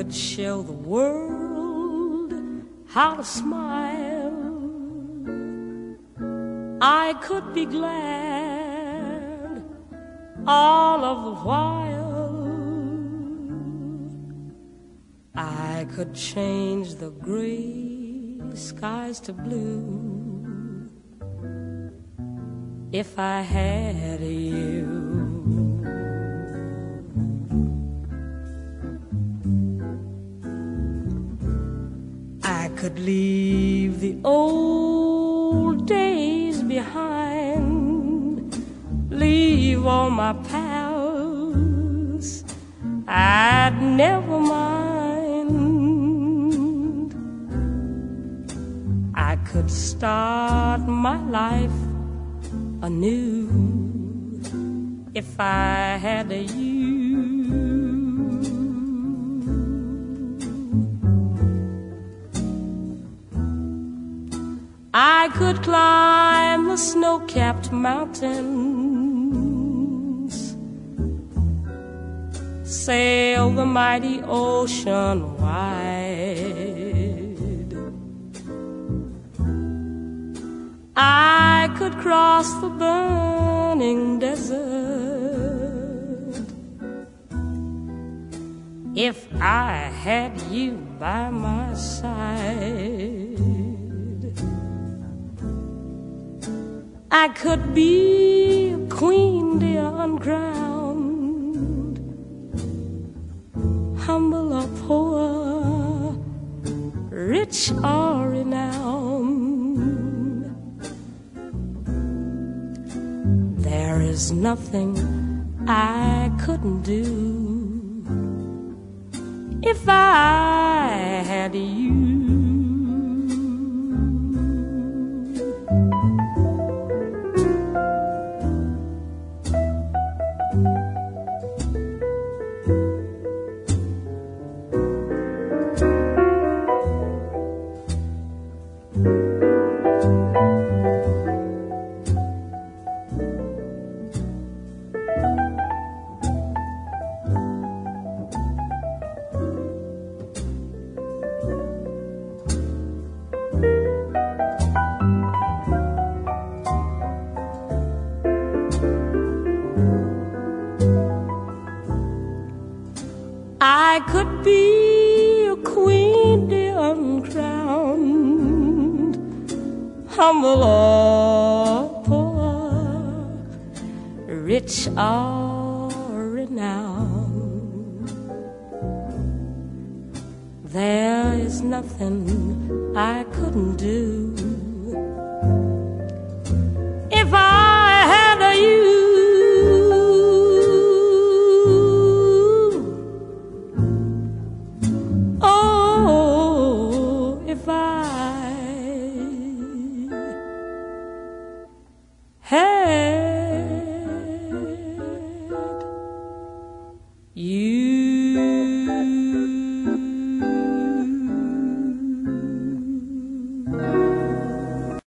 could show the world how to smile, I could be glad all of the while. I could change the gray skies to blue if I had you. I could leave the old days behind, leave all my pals, I'd never mind. I could start my life anew if I had you. I could climb the snow-capped mountains, sail the mighty ocean wide. I could cross the burning desert if I had you by my side. I could be a queen, dear, uncrowned, humble or poor, rich or renowned. There is nothing I couldn't do if I had you. I could be a queen, dear, uncrowned, humble or poor, rich or renowned. There is nothing I couldn't do